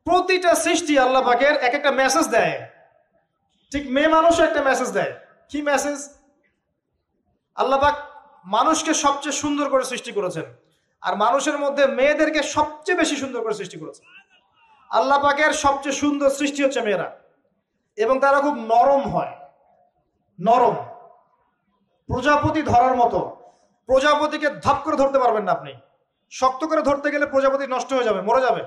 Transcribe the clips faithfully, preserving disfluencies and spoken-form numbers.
প্রতিটা সৃষ্টি আল্লাহ পাকের এক একটা মেসেজ দেয়। ঠিক মেয়ে মানুষও একটা মেসেজ দেয়। কি মেসেজ? আল্লাহ পাক মানুষকে সবচেয়ে সুন্দর করে সৃষ্টি করেছেন, আর মানুষের মধ্যে মেয়েদেরকে সবচেয়ে বেশি সুন্দর করে সৃষ্টি করেছেন। আল্লাহ পাকের সবচেয়ে সুন্দর সৃষ্টি হচ্ছে মেয়েরা, এবং তারা খুব নরম হয়, নরম, প্রজাপতি ধরার মতো। প্রজাপতিকে ধাপ করে ধরতে পারবেন না আপনি, শক্ত করে ধরতে গেলে প্রজাপতি নষ্ট হয়ে যাবে, মরে যাবে।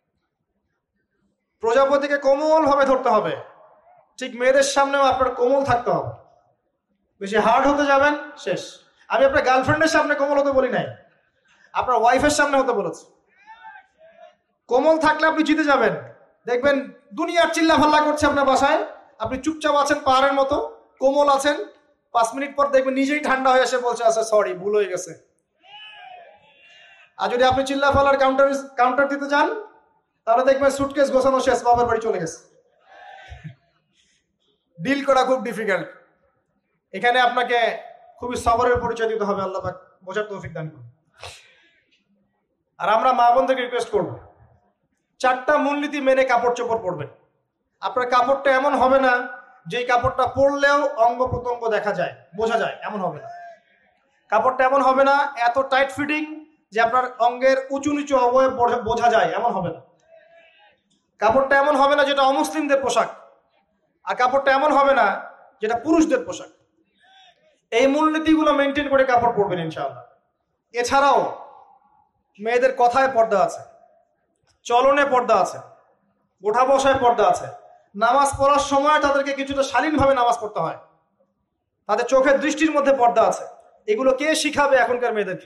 প্রজাপতিকে কোমল ভাবে ধরতে হবে। ঠিক মেয়েদের সামনেও আপনার কোমল থাকতে হবে। বেশি হার্ড হতে যাবেন, শেষ। আমি আপনার গার্লফ্রেন্ডের সামনে কোমল হতে বলি নাই, আপনার ওয়াইফের সামনে হতে বলেছি। কোমল থাকলে আপনি জিতে যাবেন। দেখবেন দুনিয়ার চিল্লা ফাল্লা করছে আপনার বাসায়, আপনি চুপচাপ আছেন পাহাড়ের মতো, কোমল আছেন। পাঁচ মিনিট পর দেখবেন নিজেই ঠান্ডা হয়ে এসে বলছে আচ্ছা সরি, ভুল হয়ে গেছে। আর যদি আপনি চিল্লা ফাল্লার কাউন্টার কাউন্টার দিতে যান, তাহলে দেখবেন সুটকেস গোছানো শেষ, বাবার বাড়ি চলে গেছে। ডিল করা খুব ডিফিকাল্ট। এখানে আপনাকে খুবই সবরের পরিচয় দিতে হবে। আল্লাহ পাক বোঝার তৌফিক দান করুন। আর আমরা মা বোনদেরকে রিকোয়েস্ট করব, চারটা মূলনীতি মেনে কাপড় চোপড় পরবেন। আপনার কাপড়টা এমন হবে না যেই কাপড়টা পরলেও অঙ্গ প্রত্যঙ্গ দেখা যায়, বোঝা যায়, এমন হবে না। কাপড়টা এমন হবে না এত টাইট ফিটিং যে আপনার অঙ্গের উঁচু নিচু অবয়ব বোঝা যায়, এমন হবে না। কাপড়টা এমন হবে না যেটা অমুসলিমদের পোশাক, আর কাপড়টা এমন হবে না যেটা পুরুষদের পোশাক। এই মূলনীতিগুলো মেনটেন করে কাপড় পরবেন ইনশাআল্লাহ। এছাড়াও মেয়েদের কথায় পর্দা আছে, চলনে পর্দা আছে, ওঠা বসায় পর্দা আছে। নামাজ পড়ার সময় তাদেরকে কিছুটা শালীনভাবে নামাজ পড়তে হয়। তাদের চোখের দৃষ্টির মধ্যে পর্দা আছে। এগুলো কে শিখাবে এখনকার মেয়েদেরকে?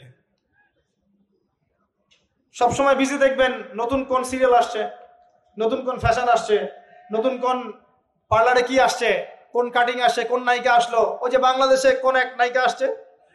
সবসময় বিজি দেখবেন নতুন কোন সিরিয়াল আসছে, নতুন কোন ফ্যাশন আসছে, নতুন কোন পার্লারে কি আসছে, কোন কাটিং আসছে, কোন নায়িকা আসলো। ওই যে বাংলাদেশে কোন এক নায়িকা আসছে,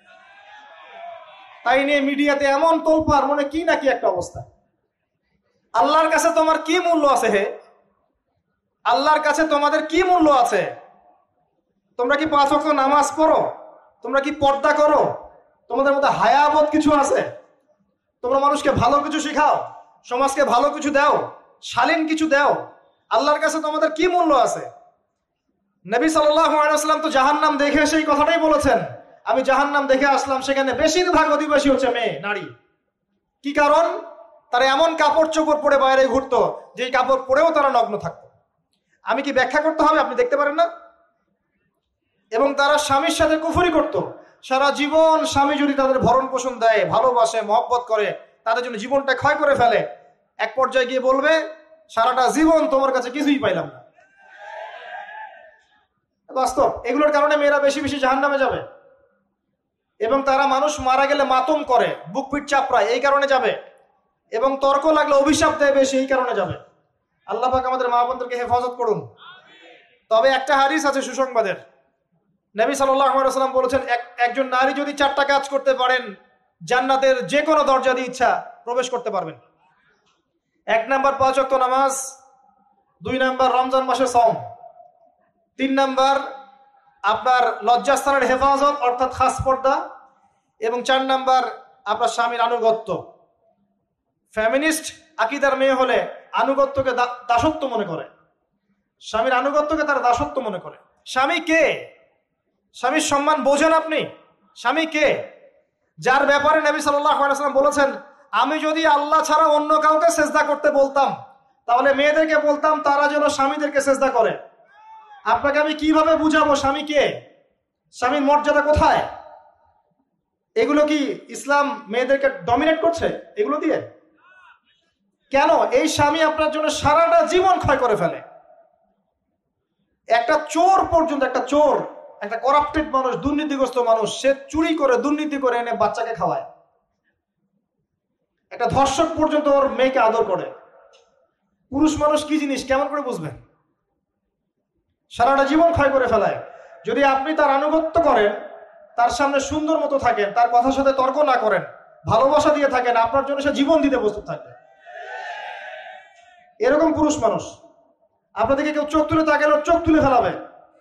তাই নিয়ে মিডিয়াতে এমন তোলপাড়, মনে কি নাকি একটা অবস্থা। আল্লাহর কাছে তোমার কি মূল্য আছে হে? আল্লাহর কাছে তোমাদের কি মূল্য আছে? তোমরা কি পাঁচ ওয়াক্ত নামাজ পড়ো? তোমরা কি পর্দা করো? তোমাদের মধ্যে হায়াবোধ কিছু আছে? তোমরা মানুষকে ভালো কিছু শিখাও, সমাজকে ভালো কিছু দাও, শালীন কিছু দাও। আল্লাহর কাছে তোমাদের কি মূল্য আছে? নবী সাল্লাল্লাহু আলাইহি ওয়াসাল্লাম তো জাহান্নাম দেখে সেই কথাটাই বলেছেন, আমি জাহান্নাম দেখে আসলাম, সেখানে বেশিরভাগ অধিবাসী হচ্ছে মেয়ে, নারী। কি কারণ? তারা এমন কাপড় চোপড় পরে বাইরে ঘুরতো যেই কাপড় পরেও তারা নগ্ন থাকতো। আমি কি ব্যাখ্যা করতে হবে? আপনি দেখতে পারেন না? এবং তারা স্বামীর সাথে কুফরি করত। সারা জীবন স্বামী যদি তাদের ভরণ পোষণ দেয়, ভালোবাসে, মহব্বত করে, তাদের জন্য জীবনটা ক্ষয় করে ফেলে, এক পর্যায়ে গিয়ে বলবে সারাটা জীবন তোমার কাছে কিছুই পাইলাম না। বাস্তব। এগুলোর কারণে মেয়েরা বেশি বেশি জাহান্নামে যাবে। এবং তারা মানুষ মারা গেলে মাতম করে, বুক পিঠ চাপড়ায়, এই কারণে যাবে। এবং তর্ক লাগলে অভিশাপ দেয় বেশি, এই কারণে যাবে। আল্লাহ পাক আমাদের মা বোনদেরকে হেফাজত করুন। তবে একটা হাদিস আছে সুসংবাদের। নবী সাল্লাল্লাহু আলাইহি ওয়াসাল্লাম বলেছেন, একজন নারী যদি চারটা কাজ করতে পারেন, জান্নাতের যে কোনো দরজা দিয়ে ইচ্ছা প্রবেশ করতে পারবেন। এক নাম্বার পাঁচ ওয়াক্ত নামাজ, দুই নাম্বার রমজান মাসের সওম, তিন নাম্বার আপনার লজ্জাস্থানের হেফাজত অর্থাৎ খাস পর্দা, এবং চার নাম্বার আপনার স্বামীর আনুগত্য। ফ্যামিনিস্ট আকীদার মেয়ে হলে আনুগত্যকে দাসত্ব মনে করে, স্বামীর আনুগত্যকে তারা দাসত্ব মনে করে। স্বামী কে? স্বামীর সম্মান বোঝেন আপনি? স্বামী কে? যার ব্যাপারে নবী সাল্লাল্লাহু আলাইহি ওয়াসাল্লাম বলেছেন, আমি যদি আল্লাহ ছাড়া অন্য কাউকে সেজদা করতে বলতাম, তাহলে মেয়েদেরকে বলতাম তারা যেন স্বামীদেরকে সেজদা করে। আপনাকে আমি কিভাবে বুঝাবো স্বামী কে, স্বামীর মর্যাদা কোথায়? এগুলো কি ইসলাম মেয়েদেরকে ডমিনেট করছে এগুলো দিয়ে? কেন? এই স্বামী আপনার জন্য সারাটা জীবন ক্ষয় করে ফেলে। একটা চোর পর্যন্ত, একটা চোর, একটা করাপ্টেড মানুষ, দুর্নীতিগ্রস্ত মানুষ, সে চুরি করে, দুর্নীতি করে এনে বাচ্চাকে খাওয়ায়। একটা ধর্ষক পর্যন্ত ওর মেয়েকে আদর করে। পুরুষ মানুষ কি জিনিস কেমন করে বুঝবেন? সারাটা জীবন ক্ষয় করে ফেলায়। যদি আপনি তার আনুগত্য করেন, তার সামনে সুন্দর মতো থাকেন, তার কথার সাথে তর্ক না করেন, ভালোবাসা দিয়ে থাকেন, আপনার জন্য সে জীবন দিতে প্রস্তুত থাকবে। এরকম পুরুষ মানুষ। আপনাদেরকে কেউ চোখ তুলে তাকালে চোখ তুলে ফেলাবে,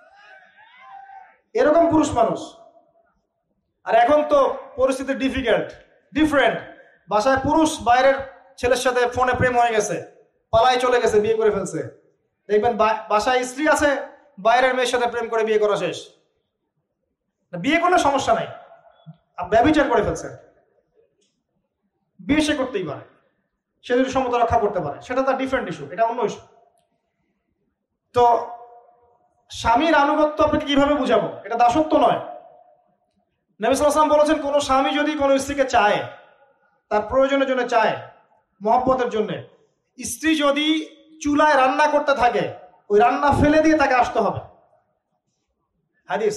এরকম পুরুষ মানুষ। আর এখন তো পরিস্থিতি ডিফিকাল্ট, ডিফারেন্ট। বাসায় পুরুষ বাইরের ছেলের সাথে ফোনে প্রেম হয়ে গেছে, পালাই চলে গেছে, বিয়ে করে ফেলছে। দেখবেন বাসায় স্ত্রী আছে, বাইরের মেয়ের সাথে প্রেম করে বিয়ে করা শেষ। বিয়ে করলে সমস্যা নাই, ব্যভিচার করে ফেলছে। বিয়ে সে করতেই পারে, সে যদি সমতা রক্ষা করতে পারে, সেটা তার ডিফারেন্ট ইস্যু, এটা অন্য ইস্যু। তো স্বামীর আনুগত্য আপনাকে কিভাবে বুঝাবো? এটা দাসত্ব নয়। নবী সাল্লাল্লাহু আলাইহি ওয়াসাল্লাম বলেছেন, কোন স্বামী যদি কোনো স্ত্রীকে চায়, তার প্রয়োজনের জন্য চায়, মহব্বতের জন্য, স্ত্রী যদি চুলায় রান্না করতে থাকে, ওই রান্না ফেলে দিয়ে তাকে আসতে হবে। হাদিস।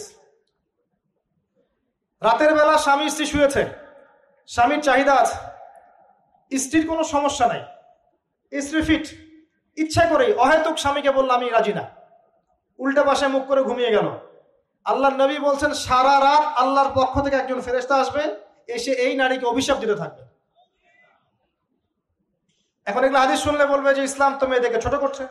রাতের বেলা স্বামী স্ত্রী শুয়েছে, স্বামীর চাহিদা আছে, স্ত্রীর কোনো সমস্যা নাই, স্ত্রী ফিট, ইচ্ছা করেই অহেতুক স্বামীকে বলল আমি রাজি না, উল্টা পাশে মুখ করে ঘুমিয়ে গেল। আল্লাহর নবী বলছেন, সারা রাত আল্লাহর পক্ষ থেকে একজন ফেরেশতা আসবে, এসে এই নারীকে অভিশাপ দিতে থাকবে। এখন এগুলো হাদিস শুনলে বলবে যে ইসলাম তো মেয়েদেরকে ছোট করছে।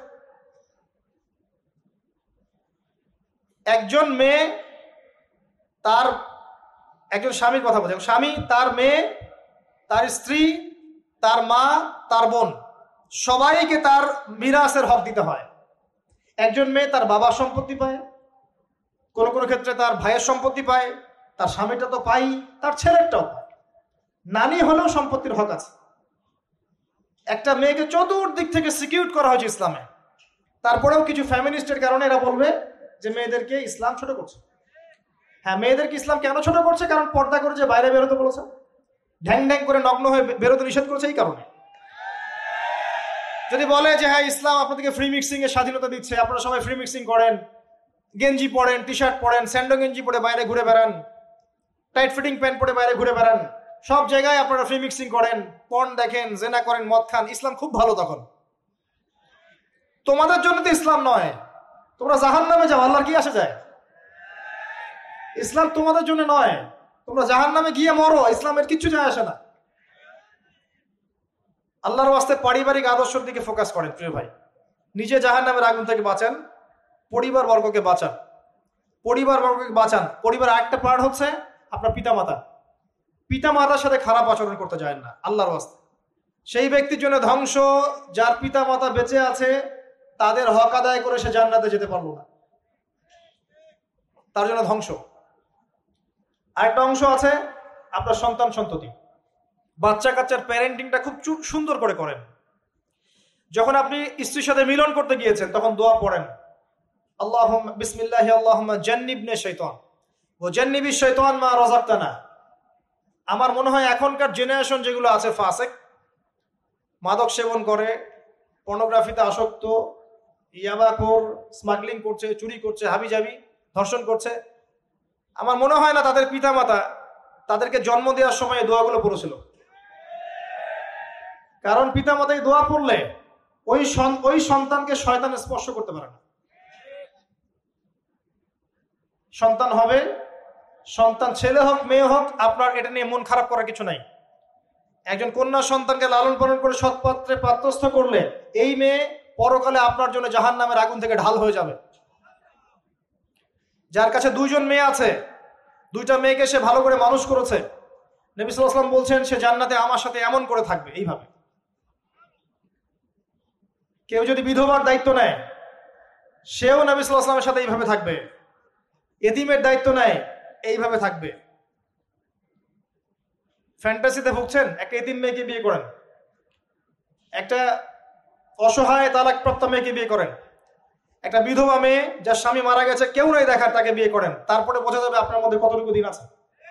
একজন মেয়ে তার, একজন স্বামীর কথা বলছে, স্বামী তার মেয়ে, তার স্ত্রী, তার মা, তার বোন, সবাইকে তার মিরাসের হক দিতে হয়। একজন মেয়ে তার বাবার সম্পত্তি পায়, কোন কোন ক্ষেত্রে তার ভাইয়ের সম্পত্তি পায়, তার স্বামীটা তো পাই, তার ছেলেরটাও পায়, নানি হলেও সম্পত্তির হক আছে। একটা মেয়েকে চতুর্দিক থেকে সিকিউর করা হয়েছে ইসলামে। তারপরেও কিছু ফ্যামিনিস্টের কারণে এরা বলবে যে মেয়েদেরকে ইসলাম ছোট করছে। হ্যাঁ, মেয়েদেরকে ইসলাম কেন ছোট করছে? কারণ পর্দা করে যে বাইরে বেরোতে বলেছে, ঢ্যাং ঢ্যাং করে নগ্ন হয়ে বেরোতে নিষেধ করেছে, এই কারণে। যদি বলে যে হ্যাঁ ইসলাম আপনাদেরকে ফ্রি মিক্সিং এর স্বাধীনতা দিচ্ছে, আপনারা সবাই ফ্রি মিক্সিং করেন, গেঞ্জি পরেন, টি শার্ট পরেন, স্যান্ডো গেঞ্জি পরে বাইরে ঘুরে বেড়ান, টাইট ফিটিং প্যান্ট পরে বাইরে ঘুরে বেড়ান, সব জায়গায় আপনারা ফ্রি মিক্সিং করেন, পর্ন দেখেন, জেনা করেন, মদ খান, ইসলাম খুব ভালো। তখন তোমাদের জন্য তো ইসলাম নয়, তোমরা জাহান্নামে যাও, আল্লাহর কি আসে যায়? ইসলাম তোমাদের জন্য নয়, তোমরা জাহান্নামে গিয়ে মরো, ইসলামের কিচ্ছু যায় আসে না। আল্লাহর ওয়াস্তে পারিবারিক আদর্শের দিকে ফোকাস করেন প্রিয় ভাই। নিজে জাহান্নামের আগুন থেকে বাঁচান, পরিবার বর্গকে বাঁচান, পরিবার বর্গকে বাঁচান। পরিবার একটা পার্ট হচ্ছে আপনার পিতামাতা। পিতামাতার সাথে খারাপ আচরণ করতে যায় না আল্লাহর ওয়াস্তে। সেই ব্যক্তির জন্য ধ্বংস যার পিতামাতা বেঁচে আছে, তাদের হক আদায় করে সে জান্নাতে যেতে পারলো না, তার জন্য ধ্বংস। আরেকটা অংশ আছে আপনার সন্তান সন্ততি। বাচ্চা কাচ্চার প্যারেন্টিংটা খুব সুন্দর করে করেন। যখন আপনি স্ত্রীর সাথে মিলন করতে গিয়েছেন, তখন দোয়া পড়েন, আল্লাহুম্মা বিসমিল্লাহি আল্লাহুম্মা জান্নিবনা শাইতান ওয়া জান্নিবিশ শাইতান মা রাযাকতানা। আমার মনে হয় এখনকার জেনারেশন যেগুলো আছে ফাসেক, মাদক সেবন করে, পর্নোগ্রাফিতে আসক্ত, ইয়াবাখোর, স্মাগলিং করছে, চুরি করছে, হাবিজাবি, ধর্ষণ করছে, আমার মনে হয় না তাদের পিতামাতা তাদেরকে জন্ম দেওয়ার সময় এই দোয়াগুলো পড়েছিল। কারণ পিতামাতা এই দোয়া পড়লে ওই ওই সন্তানকে শয়তান স্পর্শ করতে পারে না। সন্তান হবে, সন্তান ছেলে হোক মেয়ে হোক, আপনার এটা নিয়ে মন খারাপ করার কিছু নাই। একজন কন্যা সন্তানকে লালন পালন করে সৎপাত্রে পাত্রস্থ করলে এই মেয়ে পরকালে আপনার জন্য জাহান্নামের আগুন থেকে ঢাল হয়ে যাবে। যার কাছে দুইজন মেয়ে আছে, দুইটা মেয়েকে সে ভালো করে মানুষ করেছে, নবী সাল্লাল্লাহু আলাইহি ওয়াসাল্লাম বলছেন সে জান্নাতে আমার সাথে এমন করে থাকবে, এইভাবে। কেউ যদি বিধবার দায়িত্ব নেয়, সেও নবী সাল্লাল্লাহু আলাইহি ওয়াসাল্লামের সাথে এইভাবে থাকবে। এতিমের দায়িত্ব নেয়, এইভাবে থাকবে। ফ্যান্টাসিতে ভুগছেন, একটা এতিম মেয়েকে বিয়ে করেন, একটা অসহায় তালাকপ্রাপ্ত মেয়েকে বিয়ে করেন, একটা বিধবা মেয়ে যার স্বামী মারা গেছে, কেউ নাই দেখার, তাকে বিয়ে করেন, তারপরে বোঝা যাবে আপনার মধ্যে কতটুকু দিন আছে।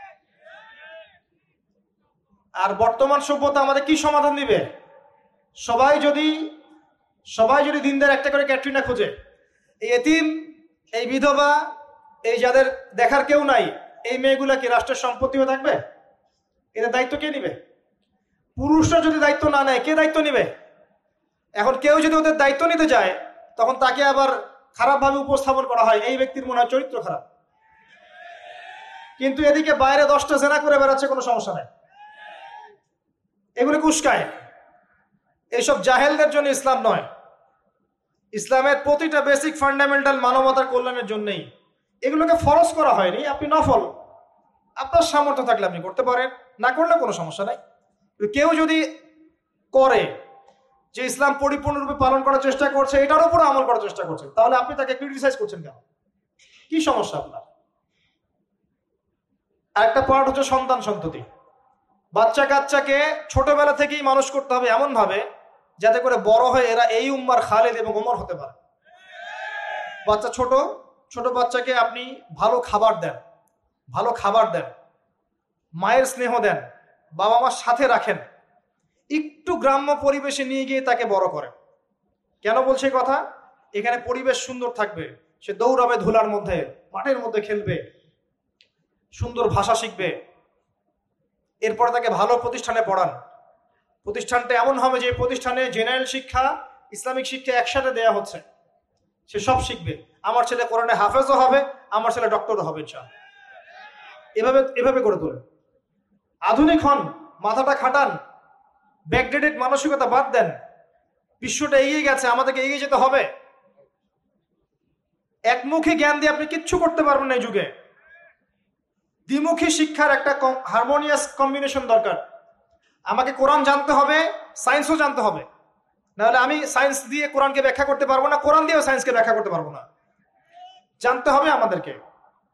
আর বর্তমান সভ্যতা আমাদের কি সমাধান দিবে? সবাই যদি সবাই যদি দিনদার একটা করে ক্যাটরিনা খোঁজে, এই এতিম, এই বিধবা, এই যাদের দেখার কেউ নাই, এই মেয়েগুলা কি রাষ্ট্রের সম্পত্তি হয়ে থাকবে? এদের দায়িত্ব কে নিবে? পুরুষরা যদি দায়িত্ব না নেয়, কে দায়িত্ব নিবে? এখন কেউ যদি ওদের দায়িত্ব নিতে যায়, তখন তাকে আবার খারাপভাবে উপস্থাপন করা হয়, এই ব্যক্তির মনে হয় চরিত্র খারাপ। কিন্তু এদিকে বাইরে দশটা জেনা করে বেড়াচ্ছে, কোনো সমস্যা নাই, এগুলো কুস্কায়। এইসব জাহেলদের জন্য ইসলাম নয়। ইসলামের প্রতিটা বেসিক ফান্ডামেন্টাল মানবতার কল্যাণের জন্যই। এগুলোকে ফরজ করা হয়নি, আপনি নফল, আপনার সামর্থ্য থাকলে আপনি করতে পারেন, না করলে কোনো সমস্যা নাই। কেউ যদি করে, যে ইসলাম পরিপূর্ণরূপে পালন করার চেষ্টা করছে, এটার উপরে আমল করার চেষ্টা করছে, তাহলে আপনি তাকে ক্রিটিসাইজ করছেন কেন? কি সমস্যা আপনার? আরেকটা পার্ট হচ্ছে সন্তান সন্ততি। বাচ্চা কাচ্চাকে ছোটবেলা থেকেই মানুষ করতে হবে এমন ভাবে যাতে করে বড় হয়ে এরা এই উম্মার খালেদ এবং ওমর হতে পারে। বাচ্চা ছোট ছোট বাচ্চাকে আপনি ভালো খাবার দেন, ভালো খাবার দেন, মায়ের স্নেহ দেন, বাবা মার সাথে রাখেন, একটু গ্রাম্য পরিবেশে নিয়ে গিয়ে তাকে বড় করেন। কেন বলছে কথা? এখানে পরিবেশ সুন্দর থাকবে, সে দৌড়াবে ধুলার মধ্যে, মাঠের মধ্যে খেলবে, সুন্দর ভাষা শিখবে। এরপর তাকে ভালো প্রতিষ্ঠানে পড়ান। প্রতিষ্ঠানটা এমন হবে যে প্রতিষ্ঠানে জেনারেল শিক্ষা, ইসলামিক শিক্ষা একসাথে দেয়া হচ্ছে, সে সব শিখবে। আমার ছেলে কোরআনে হাফেজও হবে, আমার ছেলে ডক্টরও হবে ইনশাআল্লাহ। এভাবে এভাবে করে তোলে। আধুনিক হন, মাথাটা খাটান, ব্যাকডেটেড মানসিকতা বাদ দেন। বিশ্বটা এগিয়ে গেছে, আমাদেরকে এগিয়ে যেতে হবে। একমুখী জ্ঞান দিয়ে আপনি কিচ্ছু করতে পারবেন না এই যুগে। দ্বিমুখী শিক্ষার একটা হারমোনিয়াস কম্বিনেশন দরকার। আমাকে কোরআন জানতে হবে, সায়েন্সও জানতে হবে, নাহলে আমি সায়েন্স দিয়ে কোরআনকে ব্যাখ্যা করতে পারবো না, কোরআন দিয়েও সায়েন্সকে ব্যাখ্যা করতে পারবো না। জানতে হবে আমাদেরকে।